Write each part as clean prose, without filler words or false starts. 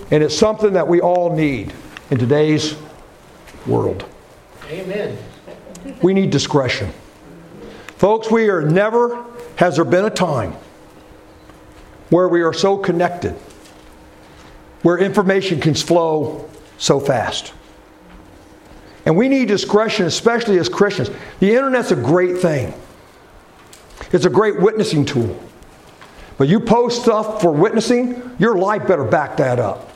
And it's something that we all need in today's world. Amen. We need discretion. Folks, never has there been a time where we are so connected, where information can flow so fast. And we need discretion, especially as Christians. The internet's a great thing. It's a great witnessing tool. But you post stuff for witnessing, your life better back that up.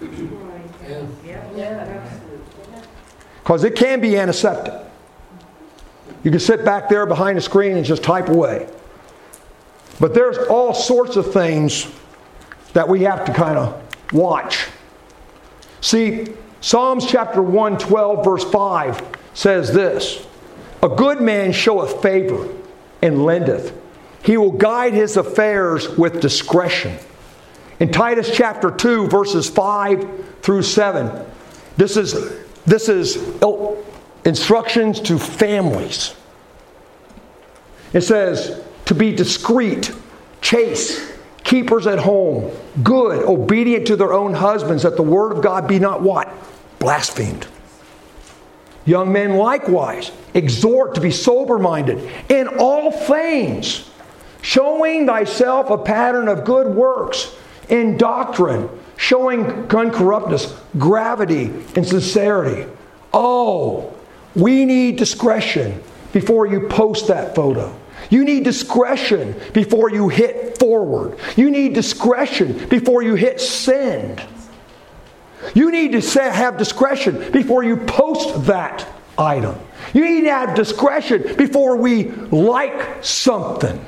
Because it can be antiseptic. You can sit back there behind the screen and just type away. But there's all sorts of things that we have to kind of watch. See, Psalms chapter 112 verse 5 says this: a good man showeth favor and lendeth. He will guide his affairs with discretion. In Titus chapter 2 verses 5 through 7, this is instructions to families. It says to be discreet, chaste, keepers at home, good, obedient to their own husbands, that the word of God be not what? Blasphemed. Young men likewise exhort to be sober-minded in all things, showing thyself a pattern of good works, in doctrine, showing uncorruptness, gravity, and sincerity. Oh, we need discretion before you post that photo. You need discretion before you hit forward. You need discretion before you hit send. You need to have discretion before you post that item. You need to have discretion before we like something.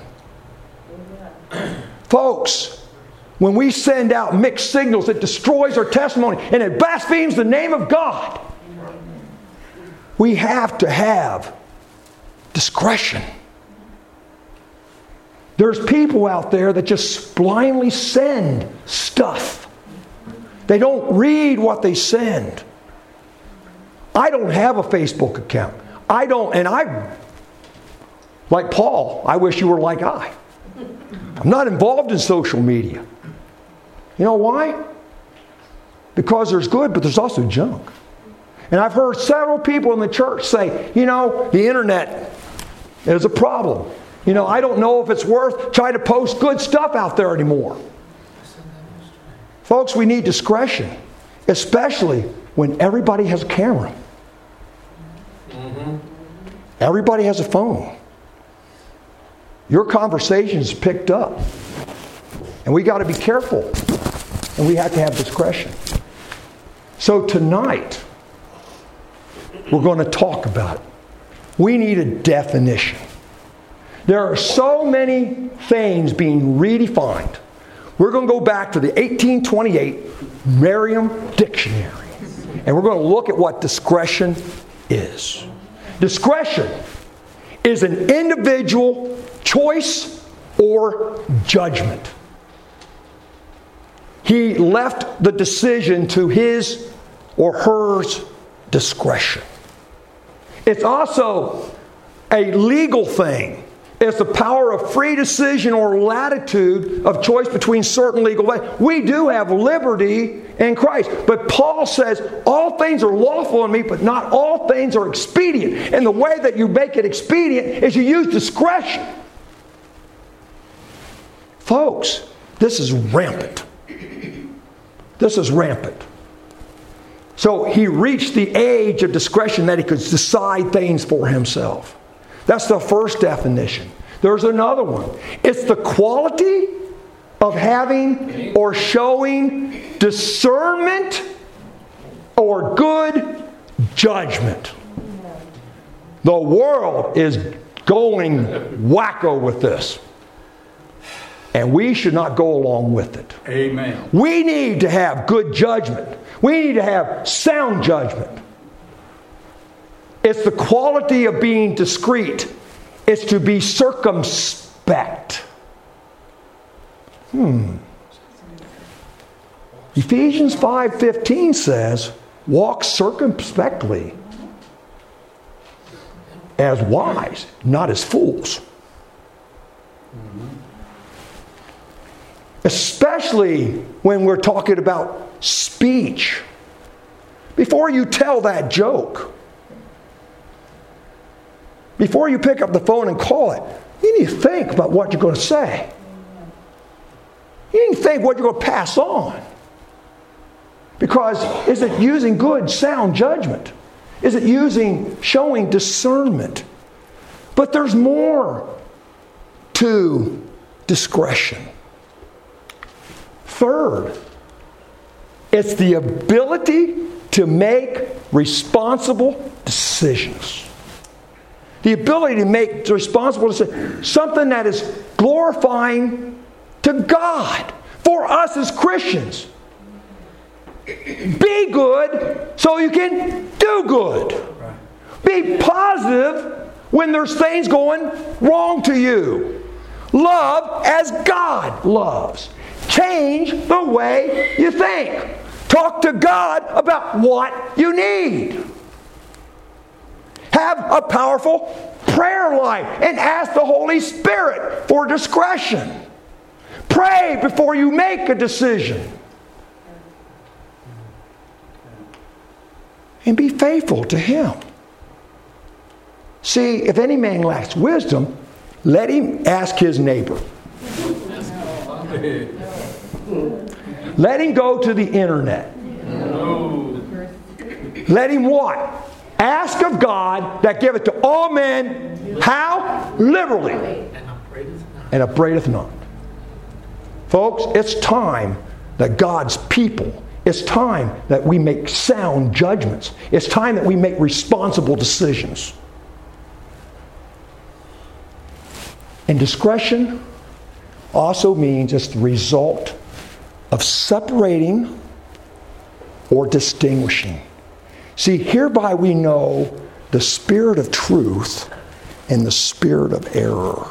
Folks, when we send out mixed signals, it destroys our testimony and it blasphemes the name of God. We have to have discretion. There's people out there that just blindly send stuff. They don't read what they send. I don't have a Facebook account. Like Paul, I wish you were like I. I'm not involved in social media. You know why? Because there's good, but there's also junk. And I've heard several people in the church say, the internet is a problem. I don't know if it's worth trying to post good stuff out there anymore. Folks, we need discretion, especially when everybody has a camera. Everybody has a phone. Your conversation is picked up. And we got to be careful. And we have to have discretion. So tonight, we're going to talk about it. We need a definition. There are so many things being redefined. We're going to go back to the 1828 Merriam Dictionary. And we're going to look at what discretion is. Discretion is an individual choice or judgment. He left the decision to his or hers discretion. It's also a legal thing. It's the power of free decision or latitude of choice between certain legal ways. We do have liberty in Christ. But Paul says, all things are lawful in me, but not all things are expedient. And the way that you make it expedient is you use discretion. Folks, this is rampant. This is rampant. So he reached the age of discretion that he could decide things for himself. That's the first definition. There's another one. It's the quality of having or showing discernment or good judgment. The world is going wacko with this. And we should not go along with it. Amen. We need to have good judgment. We need to have sound judgment. It's the quality of being discreet. It's to be circumspect. Ephesians 5:15 says, walk circumspectly as wise, not as fools. Especially when we're talking about speech. Before you tell that joke, before you pick up the phone and call it, you need to think about what you're going to say. You need to think what you're going to pass on. Because is it using good, sound judgment? Is it showing discernment? But there's more to discretion. Third, it's the ability to make responsible decisions. The ability to make responsible decisions. Something that is glorifying to God for us as Christians. Be good so you can do good. Be positive when there's things going wrong to you. Love as God loves. Change the way you think. Talk to God about what you need. Have a powerful prayer life and ask the Holy Spirit for discretion. Pray before you make a decision. And be faithful to Him. See, if any man lacks wisdom, let him ask his neighbor. Let him go to the internet. Let him what? Ask of God that giveth to all men, how? Liberally. And upbraideth not. Folks, it's time that God's people, it's time that we make sound judgments. It's time that we make responsible decisions. And discretion also means it's the result of separating or distinguishing. See, hereby we know the spirit of truth and the spirit of error.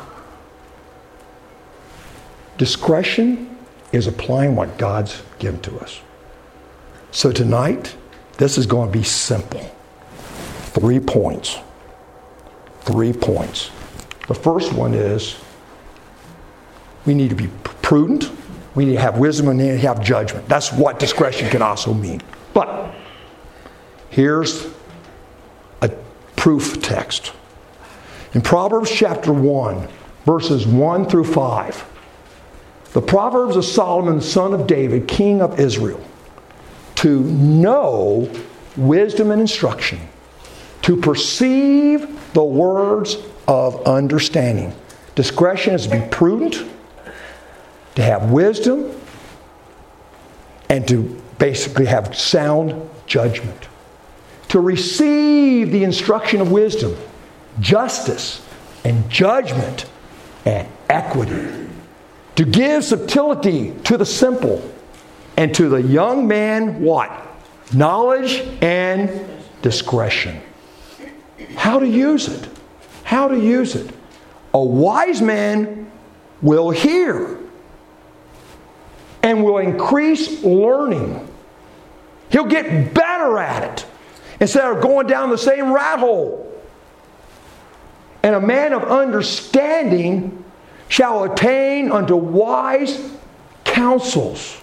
Discretion is applying what God's given to us. So tonight, this is going to be simple. 3 points. 3 points. The first one is we need to be prudent, we need to have wisdom, and we need to have judgment. That's what discretion can also mean. But here's a proof text. In Proverbs chapter 1, verses 1 through 5, the Proverbs of Solomon, son of David, king of Israel, to know wisdom and instruction, to perceive the words of understanding. Discretion is to be prudent, to have wisdom, and to basically have sound judgment. To receive the instruction of wisdom, justice, and judgment, and equity. To give subtlety to the simple, and to the young man, what? Knowledge and discretion. How to use it. How to use it. A wise man will hear and will increase learning. He'll get better at it instead of going down the same rat hole. And a man of understanding shall attain unto wise counsels.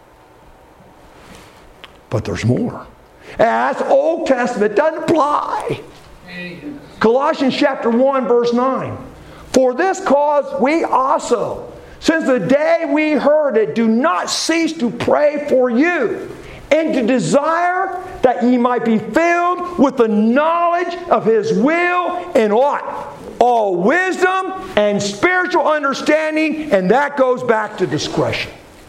But there's more. And that's Old Testament. It doesn't apply. Colossians chapter 1, verse 9. For this cause we also, since the day we heard it, do not cease to pray for you, and to desire that ye might be filled with the knowledge of His will and what? All wisdom and spiritual understanding, and that goes back to discretion.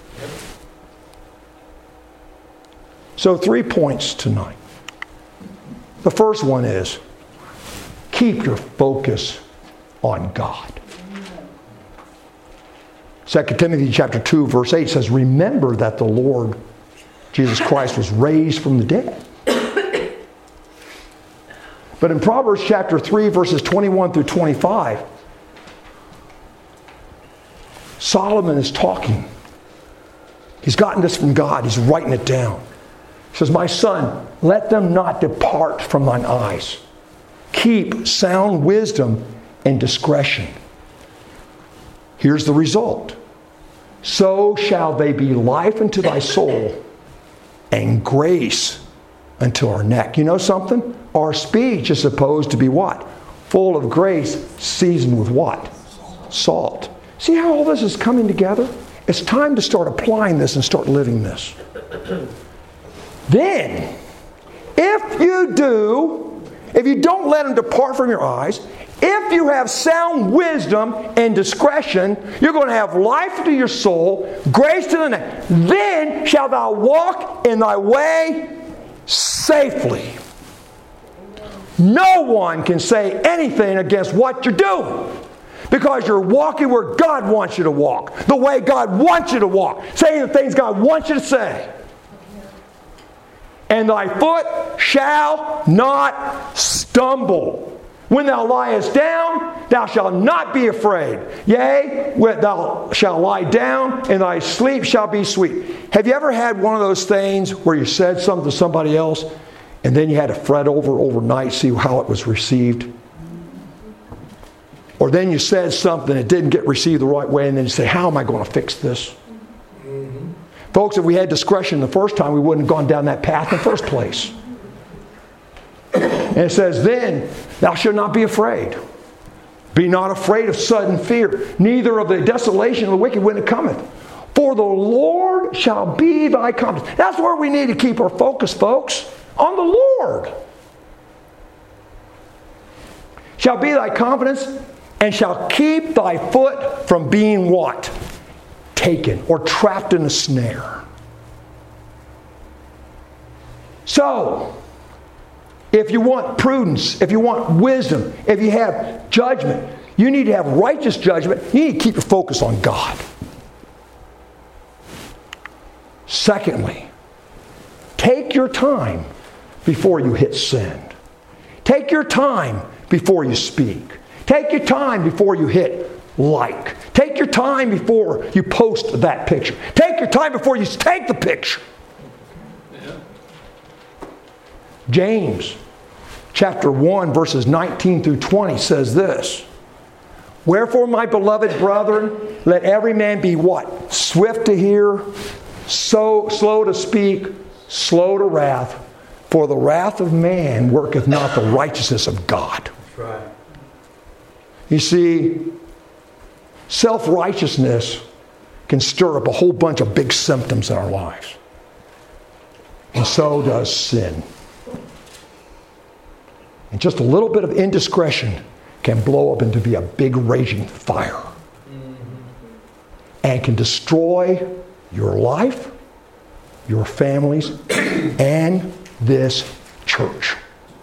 So 3 points tonight. The first one is, keep your focus on God. 2 Timothy chapter 2 verse 8 says, remember that the Lord Jesus Christ was raised from the dead. But in Proverbs chapter 3 verses 21 through 25, Solomon is talking. He's gotten this from God. He's writing it down. He says, my son, let them not depart from thine eyes. Keep sound wisdom and discretion. Here's the result. so shall they be life unto thy soul and grace unto our neck. You know something? Our speech is supposed to be what? Full of grace, seasoned with what? Salt. See how all this is coming together? It's time to start applying this and start living this. Then, if you don't let them depart from your eyes, if you have sound wisdom and discretion, you're going to have life to your soul, grace to the neck. Then shalt thou walk in thy way safely. No one can say anything against what you're doing, because you're walking where God wants you to walk, the way God wants you to walk, saying the things God wants you to say. And thy foot shall not stumble. When thou liest down, thou shalt not be afraid. Yea, when thou shalt lie down, and thy sleep shall be sweet. Have you ever had one of those things where you said something to somebody else, and then you had to fret overnight, see how it was received? Or then you said something that didn't get received the right way, and then you say, how am I going to fix this? Folks, if we had discretion the first time, we wouldn't have gone down that path in the first place. And it says, then thou shalt not be afraid. Be not afraid of sudden fear, neither of the desolation of the wicked when it cometh. For the Lord shall be thy confidence. That's where we need to keep our focus, folks. On the Lord. Shall be thy confidence, and shall keep thy foot from being what? Taken or trapped in a snare. So, if you want prudence, if you want wisdom, if you have judgment, you need to have righteous judgment. You need to keep your focus on God. Secondly, take your time before you hit send. Take your time before you speak. Take your time before you hit like. Take your time before you post that picture. Take your time before you take the picture. James chapter 1 verses 19 through 20 says this. Wherefore, my beloved brethren, let every man be what? Swift to hear, so slow to speak, slow to wrath. For the wrath of man worketh not the righteousness of God. That's right. You see, self-righteousness can stir up a whole bunch of big symptoms in our lives. And so does sin. And just a little bit of indiscretion can blow up into be a big raging fire. And can destroy your life, your families, and this church.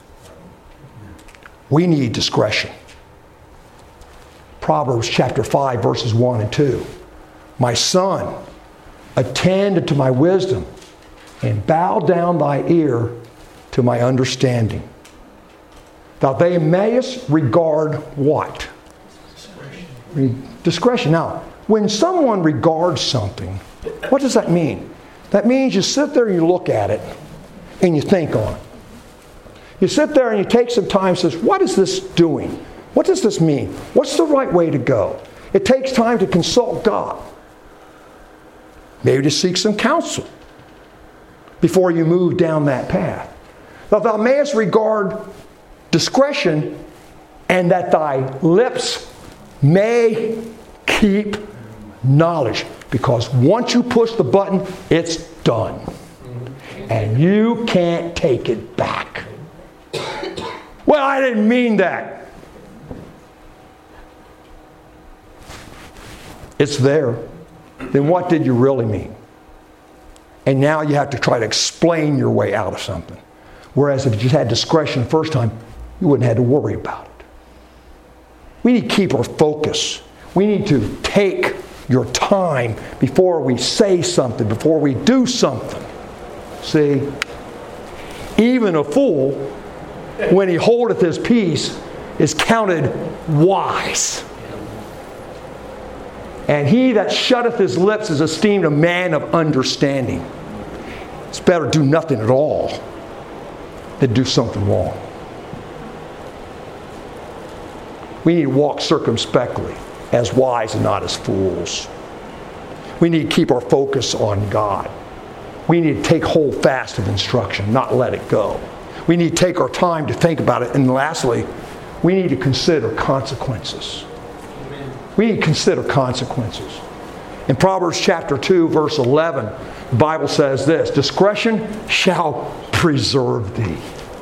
We need discretion. Proverbs chapter 5 verses 1 and 2. My son, attend to my wisdom, and bow down thy ear to my understanding. That they mayest regard what? Discretion. Now, when someone regards something, what does that mean? That means you sit there and you look at it and you think on it. You sit there and you take some time and says, what is this doing? What does this mean? What's the right way to go? It takes time to consult God. Maybe to seek some counsel before you move down that path. That thou mayest regard discretion, and that thy lips may keep knowledge. Because once you push the button, it's done. And you can't take it back. Well, I didn't mean that. It's there. Then what did you really mean? And now you have to try to explain your way out of something. Whereas if you just had discretion the first time, you wouldn't have to worry about it. We need to keep our focus. We need to take your time before we say something, before we do something. See, even a fool, when he holdeth his peace, is counted wise. And he that shutteth his lips is esteemed a man of understanding. It's better do nothing at all than do something wrong. We need to walk circumspectly, as wise and not as fools. We need to keep our focus on God. We need to take hold fast of instruction, not let it go. We need to take our time to think about it. And lastly, we need to consider consequences. Amen. We need to consider consequences. In Proverbs chapter 2, verse 11, the Bible says this, discretion shall preserve thee.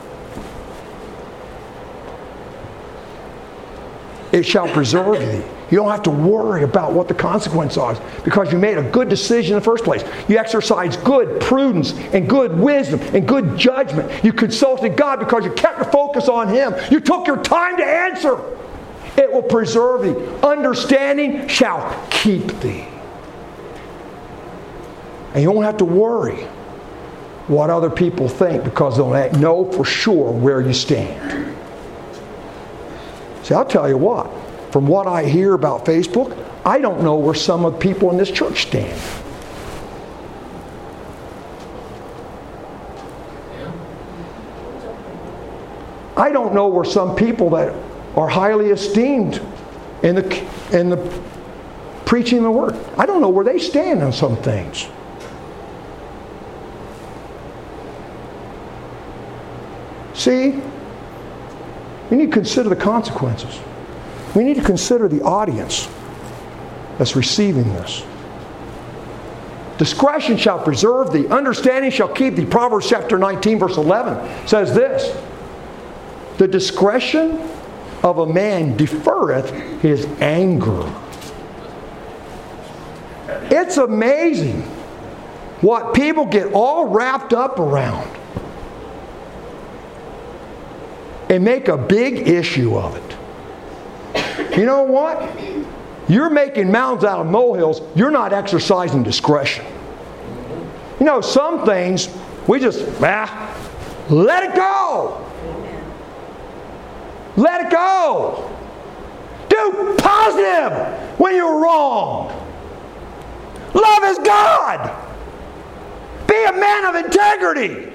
It shall preserve thee. You don't have to worry about what the consequences are because you made a good decision in the first place. You exercised good prudence and good wisdom and good judgment. You consulted God because you kept your focus on Him. You took your time to answer. It will preserve thee. Understanding shall keep thee. And you don't have to worry what other people think because they'll know for sure where you stand. See, I'll tell you what. From what I hear about Facebook, I don't know where some of the people in this church stand. I don't know where some people that are highly esteemed in the preaching of the Word. I don't know where they stand on some things. See, we need to consider the consequences. We need to consider the audience that's receiving this. Discretion shall preserve thee. Understanding shall keep thee. Proverbs chapter 19 verse 11 says this. The discretion of a man deferreth his anger. It's amazing what people get all wrapped up around and make a big issue of it. You know what? You're making mountains out of molehills. You're not exercising discretion. You know, some things we just, let it go. Let it go. Do positive when you're wrong. Love is God. Be a man of integrity.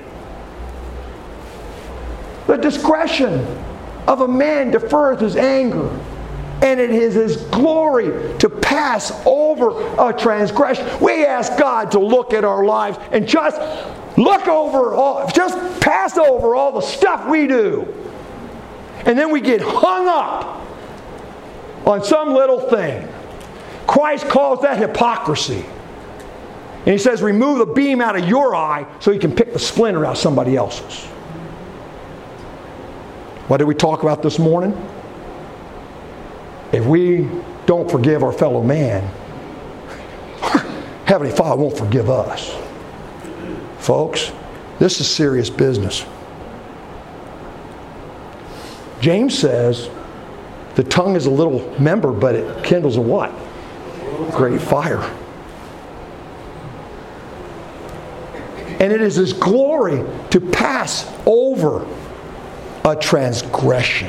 The discretion of a man deferreth his anger, and it is His glory to pass over a transgression. We ask God to look at our lives and just look over all, just pass over all the stuff we do. And then we get hung up on some little thing. Christ calls that hypocrisy. And He says, remove the beam out of your eye so you can pick the splinter out of somebody else's. What did we talk about this morning? If we don't forgive our fellow man, Heavenly Father won't forgive us. Folks, this is serious business. James says the tongue is a little member, but it kindles a what? Great fire. And it is His glory to pass over a transgression.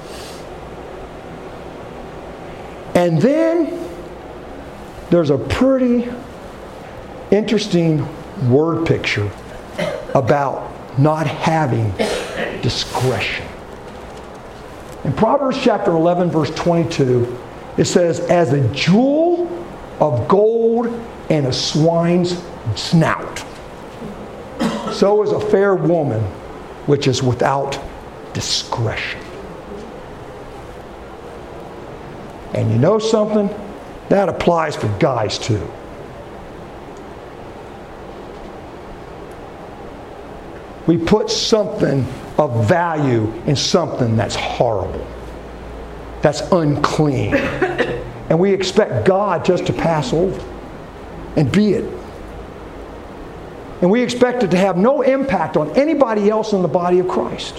And then there's a pretty interesting word picture about not having discretion. In Proverbs chapter 11 verse 22, it says, as a jewel of gold in a swine's snout, so is a fair woman which is without discretion. And you know something? That applies for guys too. We put something of value in something that's horrible, that's unclean. And we expect God just to pass over and be it. And we expect it to have no impact on anybody else in the body of Christ.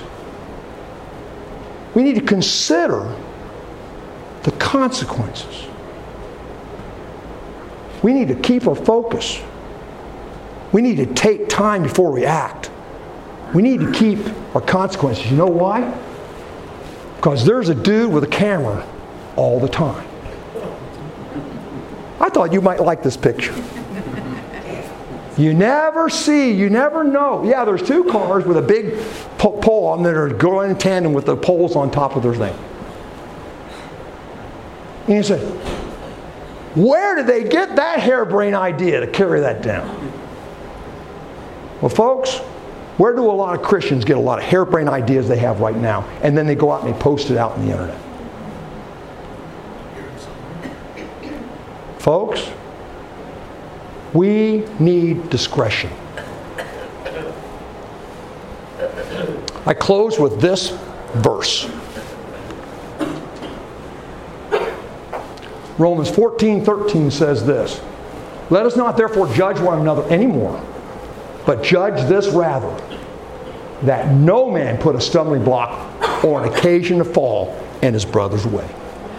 We need to consider the consequences. We need to keep our focus. We need to take time before we act. We need to keep our consequences. You know why? Because there's a dude with a camera all the time. I thought you might like this picture. You never see, you never know. Yeah, there's two cars with a big pole on there that are going in tandem with the poles on top of their thing. And you say, Where did they get that harebrained idea to carry that down? Well, folks, where do a lot of Christians get a lot of harebrained ideas they have right now, and then they go out and they post it out on the internet? Folks, we need discretion. I close with this verse. Romans 14:13 says this. Let us not therefore judge one another anymore, but judge this rather, that no man put a stumbling block or an occasion to fall in his brother's way.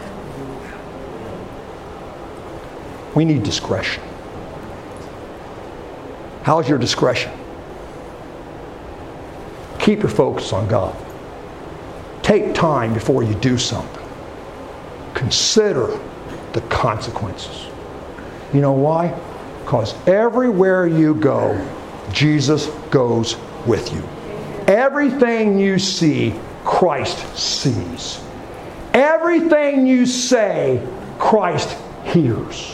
We need discretion. How's your discretion? Keep your focus on God. Take time before you do something. Consider the consequences. You know why? Because everywhere you go, Jesus goes with you. Everything you see, Christ sees. Everything you say, Christ hears.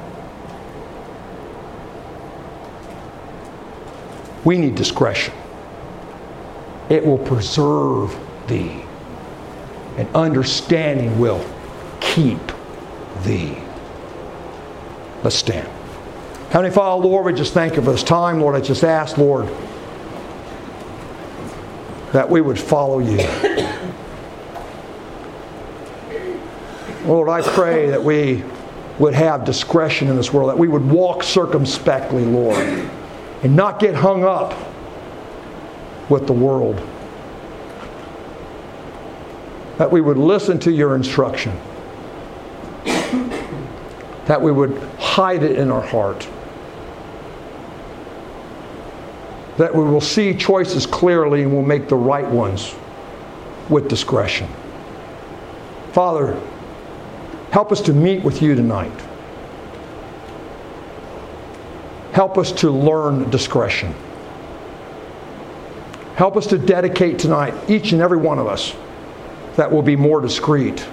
We need discretion. It will preserve thee, and understanding will keep thee. Let's stand. Heavenly Father, Lord, we just thank you for this time. Lord, I just ask, Lord, that we would follow you. Lord, I pray that we would have discretion in this world, that we would walk circumspectly, Lord, and not get hung up with the world. That we would listen to your instruction. That we would hide it in our heart. That we will see choices clearly and will make the right ones with discretion. Father, help us to meet with you tonight. Help us to learn discretion. Help us to dedicate tonight, each and every one of us, that will be more discreet.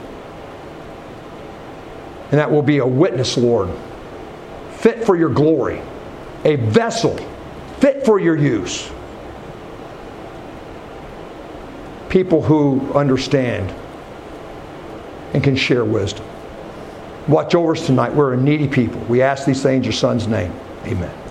And that will be a witness, Lord, fit for your glory. A vessel fit for your use. People who understand and can share wisdom. Watch over us tonight. We're a needy people. We ask these things in your Son's name. Amen.